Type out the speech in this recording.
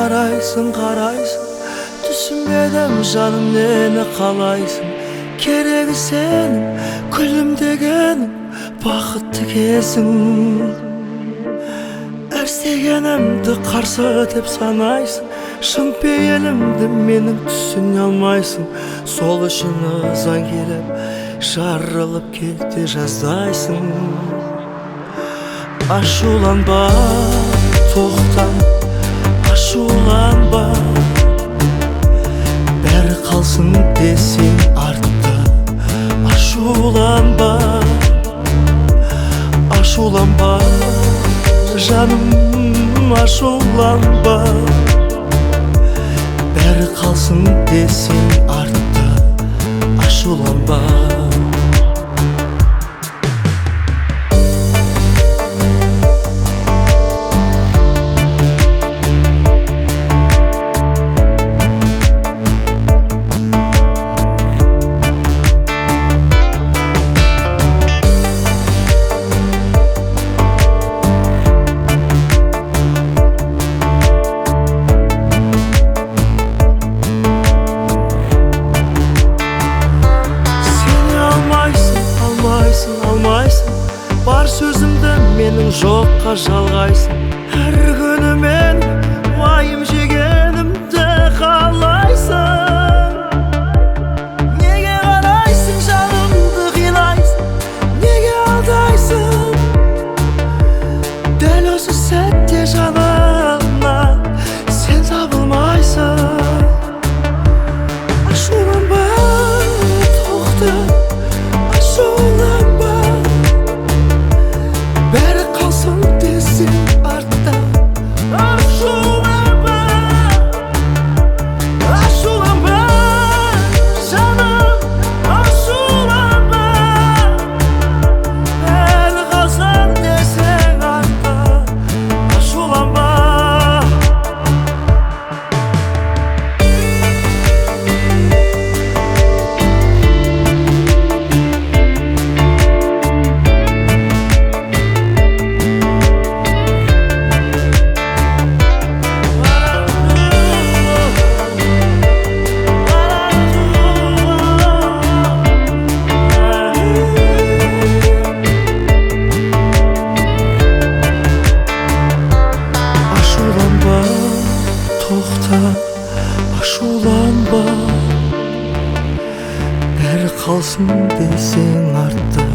қарайсың, қарайсың, түсінбедім жаным нені қалайсың. Керегі сенің күлімдегенің, бақытты кезің. Әрсегенімді қарсы деп санайсың, шын пейілімді менің түсіне алмайсың. Сол үшін ызаң келіп, жарылып кетті жаздайсың. Ашуланба, тоқта, ашуланба, бәрі қалсын десең артта. Ашуланба, ашуланба, жаным, ашуланба, бәрі қалсын десең артта. Ашуланба. Бар сөзімді менің жоққа жалғайсың. Әр күні мен уайым жегенімді қалайсың. Неге қарайсың, жанымды қинайсың, неге алдайсың? Дәл осы сәтте жанымнан сен табылмайсың. Ашуланба, тоқта, ашуланба, бәрі қалсын десең артта. Ашуланба, ашуланба, жаным, ашуланба, бәрі қалсын десең артта. Ашуланба. Тоқта, ашуланба, бәрі қалсын десең артта.